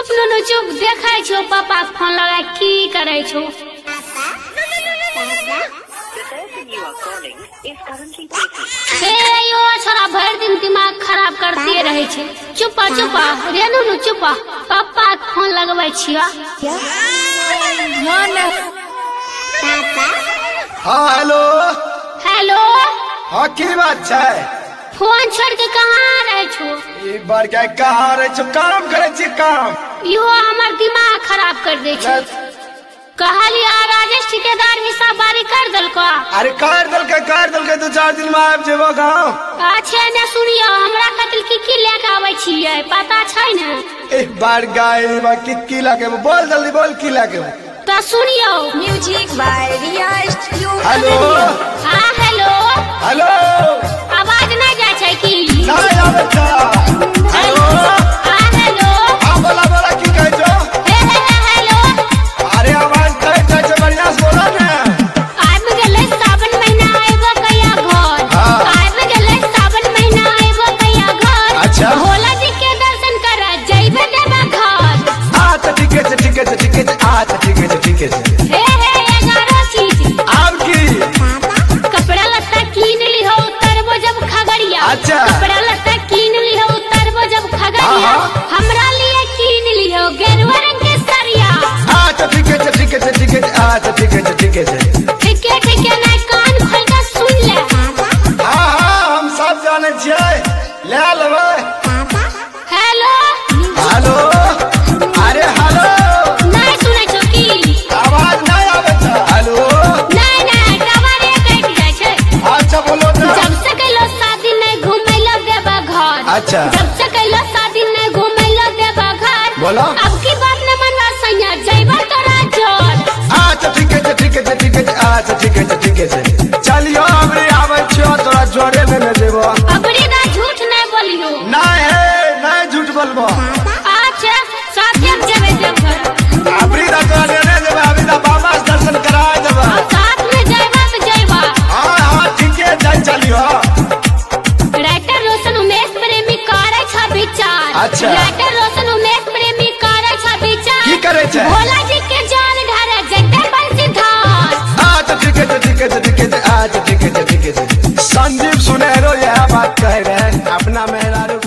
चुप नुनू चुप देखै छौ पापा फोन लगा की करै छौ। यो छोरा भर दिन दिमाग खराब करते रहे छे। चुपा चुपा रे नुनू चुपा पापा फोन लगबै छिया। हाँ हेलो हेलो हाँ की बात है? फोन छोड़ के कहाँ रहे छो? ई बार क्या कहाँ रहे छो? काम करे छी काम। यो हमर दिमाग खराब कर दे छे। कहलिया राजेश ठेकेदार हिसाब बारी कर दलको। अरे कर दल के 2-4 दिन में आबि जेबो गाँव। अच्छा ने सुनियो हमरा कतल की लेके आबै छियै पता छै ने? एक बार गाय की लाके बोल जल्दी बोल की लाके। तो सुनियो music by Riya studio. Hello हाँ हेलो हेलो आवाज नहीं जाय छै की? नहीं आबै छ। हेलो हाँ हेलो हाँ बोला की कहै छो? हेलो अरे आवाज कहै छै बढ़िया से बोला ने। आबि गेलै सावन महीना आइबो कहिया घर। हाँ। आबि गेलै सावन महीना आइबो कहिया घर। अच्छा। भोला जी के दर्शन करे जइबे देवा घर। अच्छा ठीक है अच्छा ठीक है। हे 11 चीज आब की कपड़ा लत्ता कीन लिहो उतरबो जब खगड़िया। अच्छा। कपड़ा लत्ता कीन लिहो उतरबो जब खगड़िया। हाँ। हमरा लिए कीन लिहो गेरुआ रंग के सरिया। अच्छा ठीक है अच्छा ठीक है। ठीक है नहीं कान खोल के सुन ले। हाँ हम सब जाने छियै ले लेबै। हेलो हेलो अरे हेलो नहीं सुनै छौ की? आवाज नहीं आबै छ। हेलो नहीं टवारे कट जाय छै। अच्छा बोलो तो। जब से कैलो शादी नहीं घुमैलो देबा घर। अच्छा। जब से कैलो शादी नहीं घुमैलो देबा घर। बोलो। अब की बात न मनवा सैया जइबा तोरा जोर। अच्छा ठीक है अच्छा ठीक है। चलियो हमरे आबै छियो तोरा जोड़े लेने जेबो। अबरी ना झूठ नहीं बोलियो। नहीं है नहीं झूठ बोलबो। अच्छा साथे हम जेबे देवघर। अबरी दा तोरा लेने जेबो अभी दा बाबा से दर्शन कराय देबो। और साथ में जइबा तो जइबा। हाँ ठीक है चलियो। राइटर रोशन उमेश प्रेमी करे छ विचार। अच्छा। राइटर रोशन उमेश प्रेमी करे छ विचार। की करे छै? भोला जी के जल ढारे जटे बंसी धार। अच्छा ठीक है अच्छा ठीक है। संजीव सुनेरो यह बात कह रहे हैं अपना मेहरारू